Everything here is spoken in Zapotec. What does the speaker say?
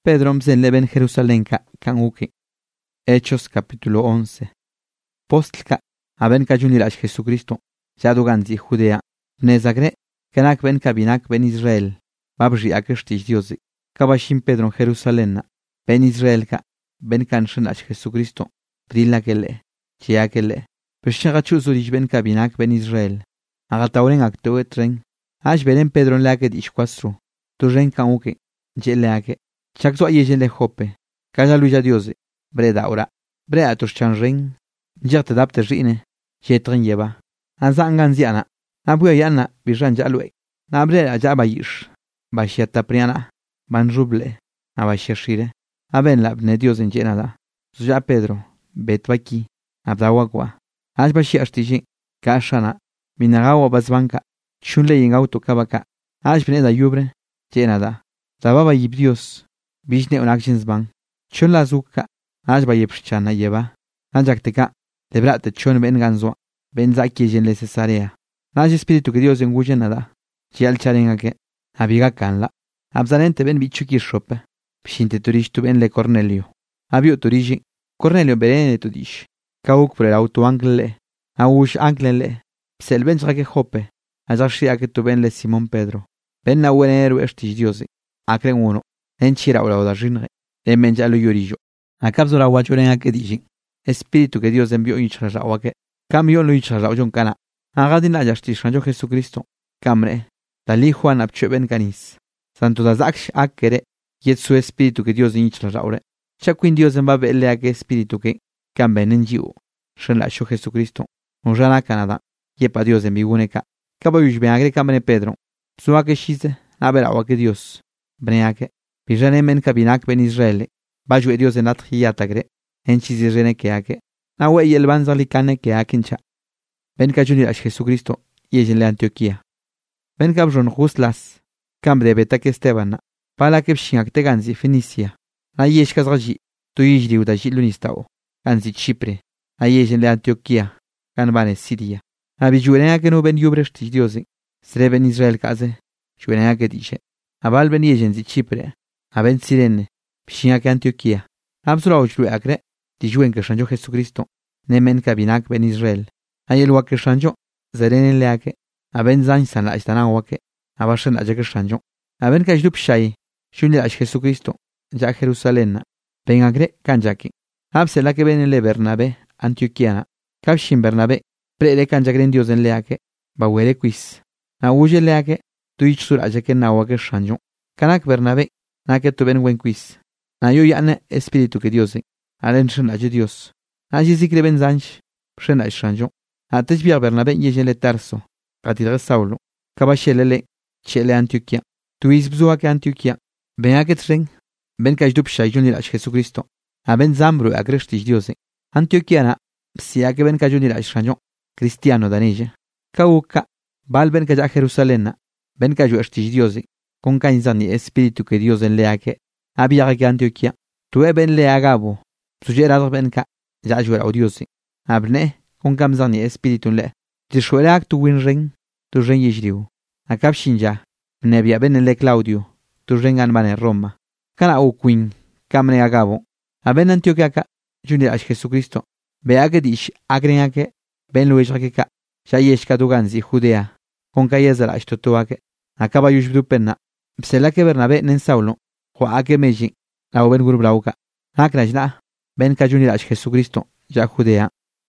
Pedro bzenle ben Jerusalenka kan uki. Hechos capítulo 11. Postlka aben kajunilach Jesucristo. Jaduganzi Judea. Nezagre kanak ben kabinak ben Israel. Babji akestish Diosi. Kabashim Pedro Jerusalena. Ben Israelka. Ben kanshinach Jesucristo. Brilakele. Chiakele. Peshachu zurich ben kabinak ben Israel. Agatauren aktoetren. Ash beren Pedro laket ishkwastru. Turen kan uki. Jeleake. Chakzo ayejele jope. Kaya luya Diosi. Breda ora. Brea tushchanren. Jerte dapte rine. Jetren yeba. Azangan ziana. Abuya yana bijan jalwe. Nabre ajaba yish. Bashiata priana. Banruble. Abashire. Aben labne Dios en llenada. Suya Pedro. Betvaki. Abdawagwa. Ashbashi ashtiji. Kashana. Minagawa bazbanka. Chunle en auto kabaka. Ashbneda yubre. Llenada. Tababa yib Dios. Bishne un actions bang. Chunla zuka. Ashba yepshchana yeba. Anjakteka. Lebrate chon ben ganzo. Ben zaki jenle cesarea. Nash espíritu que Dios engulle nada. Chial charenake. Abiga canla. Abzanente ben bichuki shope. Pshinte turishtu ben le Cornelio. Abio turiji. Cornelio berene tudish. Kauk por el auto angle. Aush anglele. Psel ben jake jope. Ajashi ake tu ben le Simón Pedro. Ben na buenero estish Diosi. Akren uno. Enchira ora oda rinre. En menjalo yorillo. Akabzora wachuren ake diji. Espíritu que Dios envió inchara wake. Cambio lo inchara ojon kana. Agadin ayashtish ranjo Jesucristo. Camre. Dali Juan abcheben canis. Santo dazaksh akere. Yet su espíritu que Dios inchara ore. Chaquin Dios en babe le ake espíritu que. Camben en jiu. Shenlasho Jesucristo. Unjana Canada. Yepa Dios en biguneka. Cabayush ben agre camre Pedro. Suake shize. Abera wake Dios. Breake. Pijane men kabinak ben Israel. Bajue Dios en atjiyatagre. En chizirene que ake. Nawe y el banzalicane que akincha. Ben kajunir ash Jesucristo. Yejele Antioquía. Ben kabron Ruslas. Cambre betak Estebana. Pala kepshin ganzi Fenicia. Na yeshkaz raji. Tu yijri udaji lunistao. Ganzi Chipre. Na yejele Antioquía. Ganbane Siria. Abijurene ake no ben yubreshti Diosi. Sre ben Israel kaze. Jurene ake dishe. Abal ben yejenzi Chipre. Aben Sirene. Pshin ake Antioquía. Absura uchlu akre. Dijuen que shanjo Jesucristo. Nemen kabinak ben Israel. Ayel wake shanjo. Zerenen leake. Aben zan san la istanan wake. Abashan ajake shanjo. Aben kajlup shay. Shunil ash Jesucristo. Ja Jerusalén. Ben agre kanjaki. Absela que ben le Bernabe. Antioquiana. Kabshin Bernabe. Prele kanjagren Dios en leake. Bawere quiz. Na uje leake. Tuich sur ajake na wake shanjo. Kanak Bernabe. Nake tu ben wen quiz. Na yo yane espíritu que Dios. Alen shen aje Dios. Aji zikre ben zanj. Shen ay shanjo. Atech biar Bernabe yejele Tarso. Katidre Saulo. Kabashelele. Chele Antioquia. Tuis bzuake Antioquia. Ben aketren. Ben kajdup shayunil ash Jesucristo. Aben zambru agreshtish Diose. Antioquiana. Psiake ben kajunil ash shanjo. Cristiano danije. Kauka. Bal ben kaja Jerusalena. Ben kaju ashtish Diose. Con kainzani espíritu que Dios en leake. Abiake Antioquia. Tue ben le agabo. Sugerador ben ka. Jajuera odiosi. Abne. Con kamzani espíritu le. Tishuerak tu winring. Tu ren yijriu. Akab shinja. Nebia ben le Claudio. Tu ren anbane Roma. Kana o queen. Kamne agabo. Aben Antioquiaca. Junil ash Jesucristo. Beake dish agrenake. Ben luejrakeka. Shayeshka duganzi Judea. Con kayezal ash totoake. Akaba yushbdu penna. Pselake Bernabe nen Saulo. Joake meji. La ben gurublauka. Hakrajna. Ben kajunil ash Jesucristo. Ya Judea.